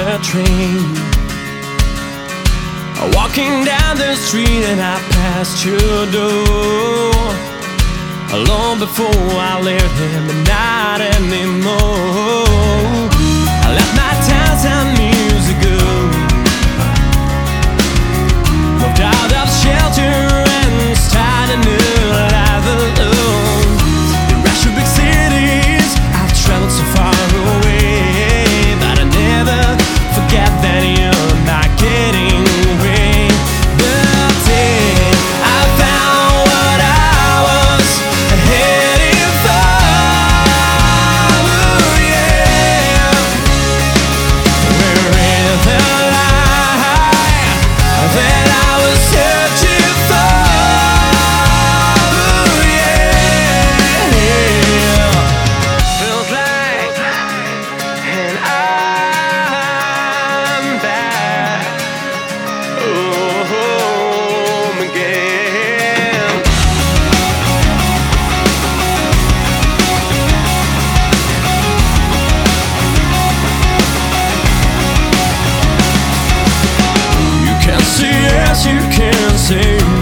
the train. Walking down the street and I passed your door long before I left him, but not anymore. I left my town years ago, moved out of shelter and started a new life alone. The rush of big cities, I've traveled so far away, but I never forget that you're not getting away. But then I found what I was heading for. Ooh, yeah. We're in the light that I was searching for. Ooh, yeah. Feels like, and I'm back home again. You can see, yes, you can see